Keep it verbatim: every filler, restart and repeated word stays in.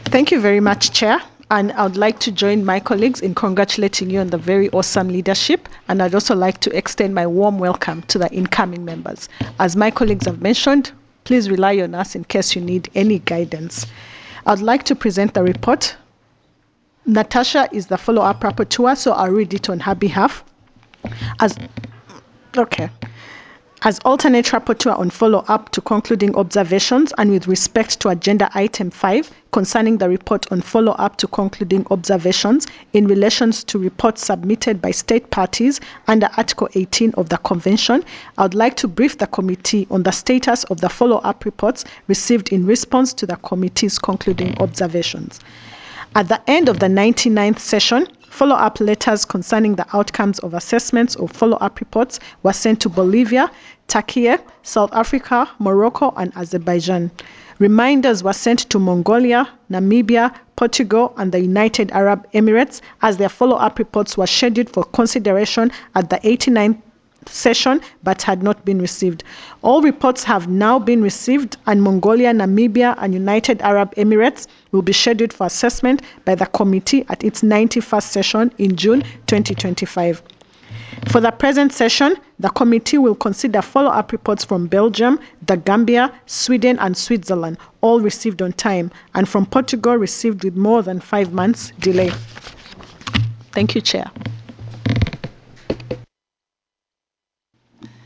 Thank you very much, Chair. And I would like to join my colleagues in congratulating you on the very awesome leadership. And I'd also like to extend my warm welcome to the incoming members. As my colleagues have mentioned, please rely on us in case you need any guidance. I'd like to present the report. Natasha is the follow-up rapporteur, so I'll read it on her behalf. As okay. As alternate rapporteur on follow-up to concluding observations and with respect to agenda item five concerning the report on follow-up to concluding observations in relation to reports submitted by state parties under Article eighteen of the Convention, I would like to brief the committee on the status of the follow-up reports received in response to the committee's concluding observations. At the end of the ninety-ninth session, follow-up letters concerning the outcomes of assessments or follow-up reports were sent to Bolivia, Turkey, South Africa, Morocco, and Azerbaijan. Reminders were sent to Mongolia, Namibia, Portugal, and the United Arab Emirates as their follow-up reports were scheduled for consideration at the eighty-ninth session but had not been received. All reports have now been received, and Mongolia, Namibia, and United Arab Emirates will be scheduled for assessment by the committee at its ninety-first session in June twenty twenty-five. For the present session, the committee will consider follow-up reports from Belgium, the Gambia, Sweden, and Switzerland, all received on time, and from Portugal received with more than five months delay. Thank you, Chair.